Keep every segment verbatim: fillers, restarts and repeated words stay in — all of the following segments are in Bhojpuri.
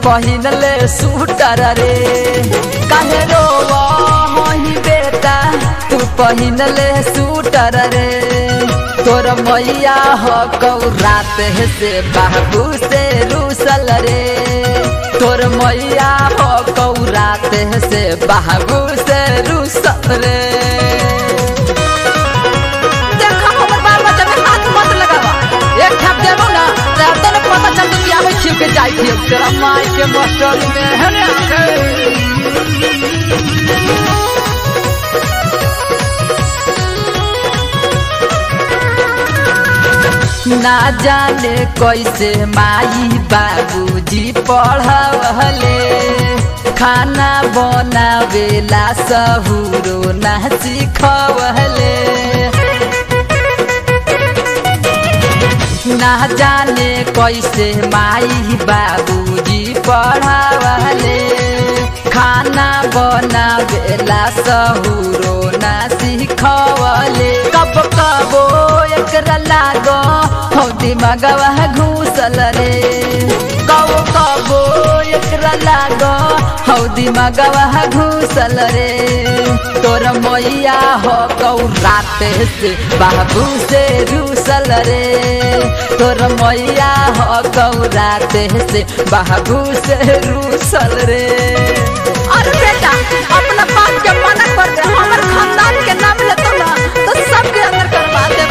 पहिनले सूटर रे काहे रोवा होई बेटा तू पहिनले सूटर रे तोर मैया हो कौ रात से बाबू से रूसल रे तोर मैया हो कौ रात से बाबू से रूसल रे देखा हमर बाल बच्चा में हाथ मत लगावा एक थाप देबो ना तो न पता चल कि आबै छिउ के जाई छिउ तेरा माई के मास्टर में है ने ना जाने कैसे माई बाबूजी पढ़ावले खाना बनावेला सहुरो ना सिखवले ना जाने कैसे माई बाबूजी पढ़ावले खाना बनावेला सहुरो ना सिखवले कब कबो एकरा लागो हो दिमागवा घुसल रे कब कबो एकरा लागो हो दिमागवा घुसल रे तोर मैया हो कौ रात से बाबू से रूसल रे तोर मैया हो कौ रात से बाबू से रूसल रे अरे बेटा अपना बात के मना कर दे हमर खानदान के नाम ले तो ना तो सबके अंदर करवा दे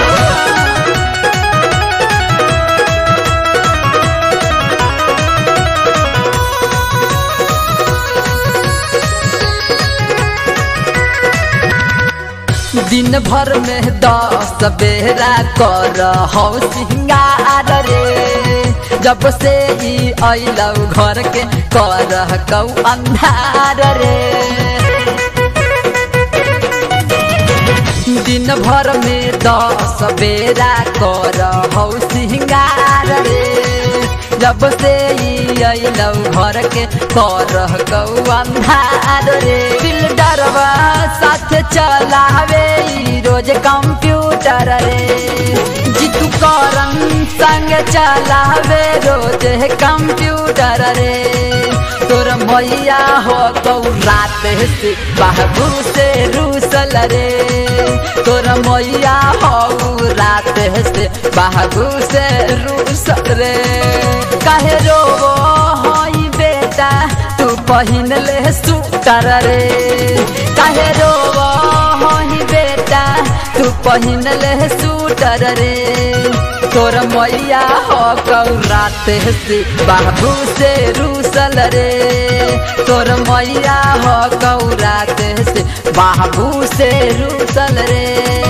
दिन भर में दस बेरा कर हो सिंगार रे जब से ही अइलौ घर के कर कौ अंधार रे दिन भर में दस बेरा कर हो सिंगार रे जब से ही अइलौ घर के कर कौ अंधार रे दिल डरवा साथ चलावे रोज कंप्यूटर रे जीतू करन संग चलावे रोज कंप्यूटर रे तोर मैया हो कौ रात से बाबू से रूसल रे तोर मैया हो रात से बाबू से रूसल रे काहे रोवो होई बेटा तू पहिनले सूटर रे काहे रोवो होई बेटा तू पहिनले सूटर रे तोर मैया हो कौ रात से बाबू से रूसल रे तोर मैया हो कौ रात से बाबू से रूसल रे।